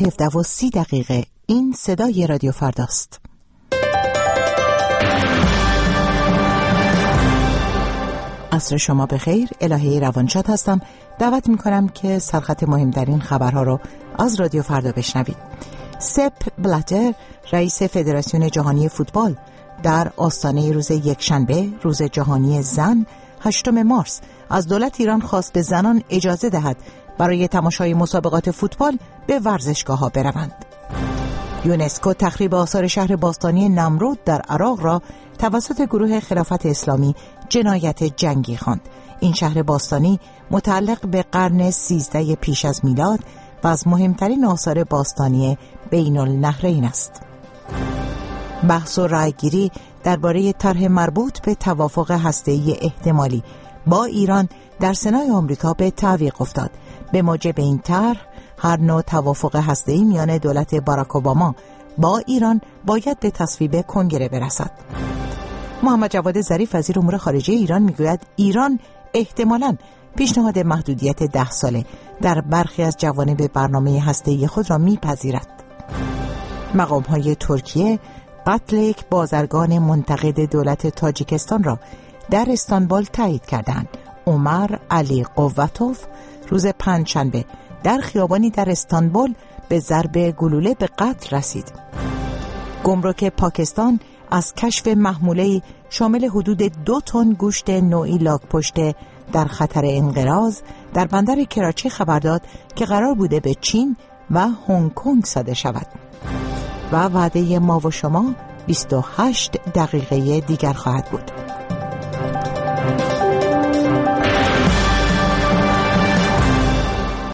17:30 این صدای رادیو فرداست. عصر شما بخیر. الهه روانشاد هستم. دعوت میکنم که سرخط مهمترین خبرها رو از رادیو فردا بشنوید. سپ بلاتر، رئیس فدراسیون جهانی فوتبال، در آستانه روز یکشنبه، روز جهانی زن 8 مارس، از دولت ایران خواست به زنان اجازه دهد برای تماشای مسابقات فوتبال به ورزشگاه‌ها بروند. یونسکو تخریب آثار شهر باستانی نمرود در عراق را توسط گروه خلافت اسلامی جنایت جنگی خواند. این شهر باستانی متعلق به قرن 13 پیش از میلاد و از مهمترین آثار باستانی بین النهرین است. بحث و رأیگیری درباره طرح مربوط به توافق هسته‌ای احتمالی با ایران در سنای آمریکا به تعویق افتاد. به موجب این طرح، هر نوع توافق هسته‌ای میان دولت باراک اوباما با ایران باید به تصویب کنگره برسد. محمد جواد ظریف وزیر امور خارجه ایران میگوید ایران احتمالاً پیشنهاد محدودیت 10 ساله در برخی از جوانب برنامه هسته‌ای خود را میپذیرد. مقام‌های ترکیه قتل یک بازرگان منتقد دولت تاجیکستان را در استانبول تایید کردند. عمر علی قوتوف روز پنجشنبه در خیابانی در استانبول به ضرب گلوله به قتل رسید. گمرک پاکستان از کشف محموله شامل حدود 2 تن گوشت نوعی لاک‌پشت در خطر انقراض در بندر کراچی خبر داد که قرار بوده به چین و هنگ کنگ صادر شود. و وعده ما و شما 28 دقیقه دیگر خواهد بود.